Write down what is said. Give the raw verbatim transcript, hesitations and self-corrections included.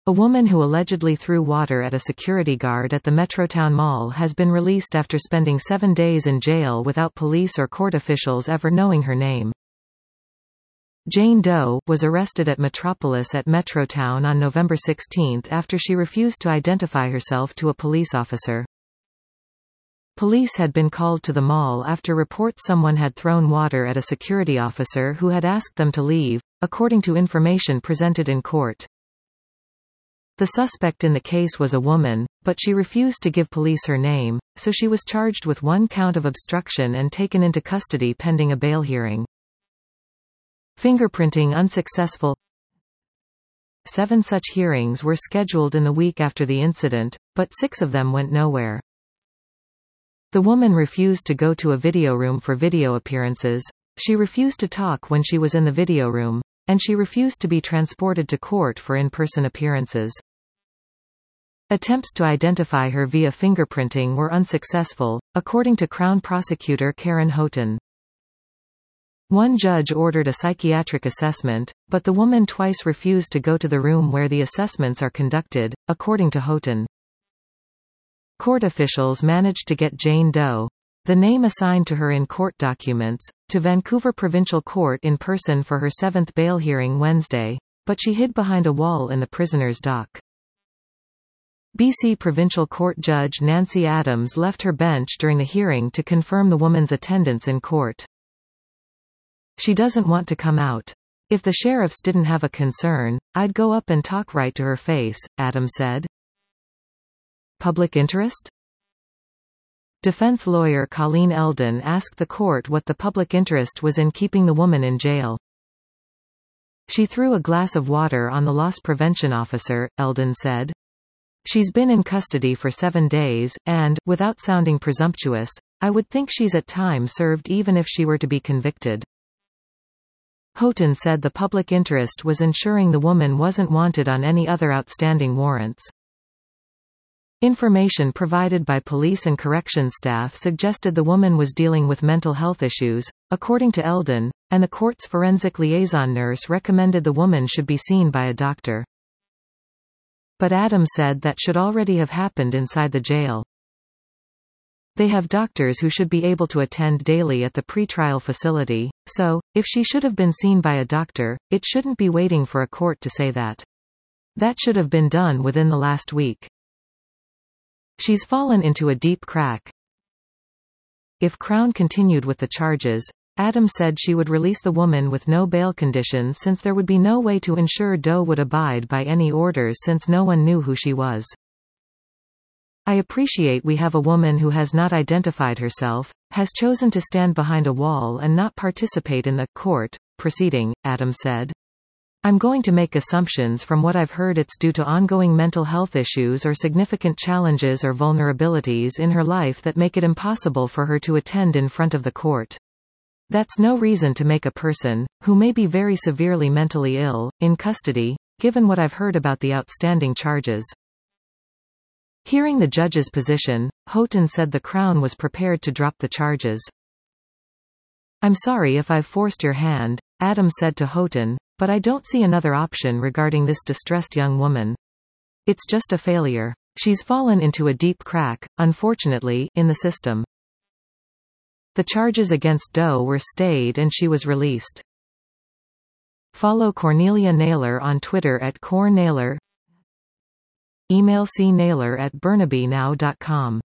A woman who allegedly threw water at a security guard at the Metrotown Mall has been released after spending seven days in jail without police or court officials ever knowing her name. Jane Doe was arrested at Metropolis at Metrotown on November sixteenth after she refused to identify herself to a police officer. Police had been called to the mall after reports someone had thrown water at a security officer who had asked them to leave, according to information presented in court. The suspect in the case was a woman, but she refused to give police her name, so she was charged with one count of obstruction and taken into custody pending a bail hearing. Fingerprinting unsuccessful. Seven such hearings were scheduled in the week after the incident, but six of them went nowhere. The woman refused to go to a video room for video appearances, she refused to talk when she was in the video room, and she refused to be transported to court for in-person appearances. Attempts to identify her via fingerprinting were unsuccessful, according to Crown Prosecutor Karen Houghton. One judge ordered a psychiatric assessment, but the woman twice refused to go to the room where the assessments are conducted, according to Houghton. Court officials managed to get Jane Doe, the name assigned to her in court documents, to Vancouver Provincial Court in person for her seventh bail hearing Wednesday, but she hid behind a wall in the prisoner's dock. B C Provincial Court Judge Nancy Adams left her bench during the hearing to confirm the woman's attendance in court. She doesn't want to come out. If the sheriffs didn't have a concern, I'd go up and talk right to her face, Adams said. Public interest? Defense lawyer Colleen Eldon asked the court what the public interest was in keeping the woman in jail. She threw a glass of water on the loss prevention officer, Eldon said. She's been in custody for seven days, and, without sounding presumptuous, I would think she's at time served even if she were to be convicted. Houghton said the public interest was ensuring the woman wasn't wanted on any other outstanding warrants. Information provided by police and corrections staff suggested the woman was dealing with mental health issues, according to Eldon, and the court's forensic liaison nurse recommended the woman should be seen by a doctor. But Adams said that should already have happened inside the jail. They have doctors who should be able to attend daily at the pretrial facility, so, if she should have been seen by a doctor, it shouldn't be waiting for a court to say that. That should have been done within the last week. She's fallen into a deep crack. If Crown continued with the charges, Adams said she would release the woman with no bail conditions since there would be no way to ensure Doe would abide by any orders since no one knew who she was. I appreciate we have a woman who has not identified herself, has chosen to stand behind a wall and not participate in the court proceeding, Adams said. I'm going to make assumptions from what I've heard it's due to ongoing mental health issues or significant challenges or vulnerabilities in her life that make it impossible for her to attend in front of the court. That's no reason to make a person, who may be very severely mentally ill, in custody, given what I've heard about the outstanding charges. Hearing the judge's position, Houghton said the Crown was prepared to drop the charges. I'm sorry if I've forced your hand, Adams said to Houghton, but I don't see another option regarding this distressed young woman. It's just a failure. She's fallen into a deep crack, unfortunately, in the system. The charges against Doe were stayed and she was released. Follow Cornelia Naylor on Twitter at Cor Naylor. Email c naylor at burnabynow dot com.